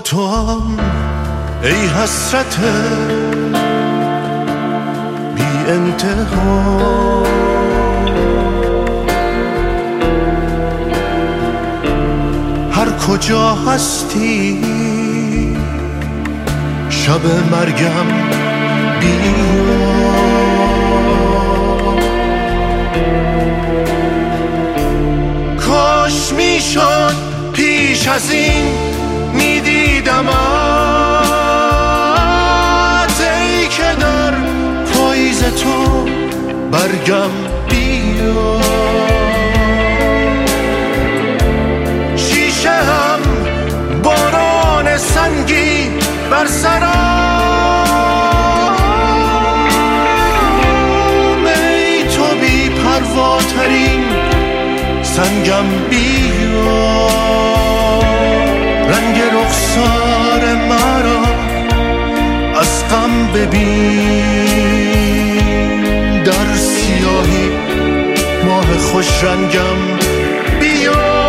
تو هم ای حسرت بی انتها، هر کجا هستی شب مرگم بیا. کاش میشد پیش از این میدیدمت، ای که در پاییز تو برگم بیا. شیشه هم باران سنگی بر سرم، ای تو بی پرواترین سنگم بیا. رنگ رخسار مرا از غم ببین، در سیاهی ماه خوش رنگم بیا.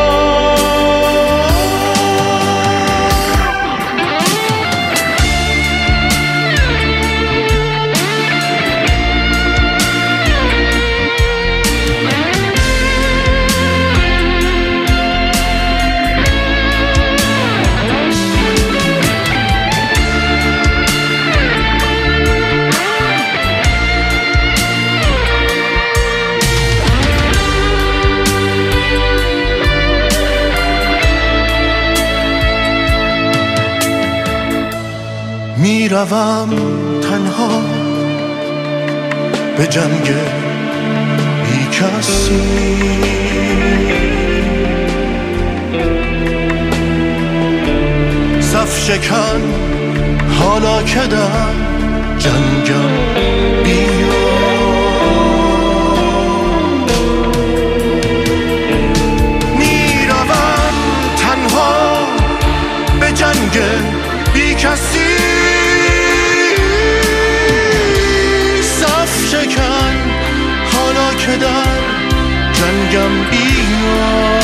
میروم تنها به جنگ بی کسی، صف شکن حالا که در جنگم بیا. میروم تنها به جنگ بی کسی، شکن حالا که در جنگم بیا.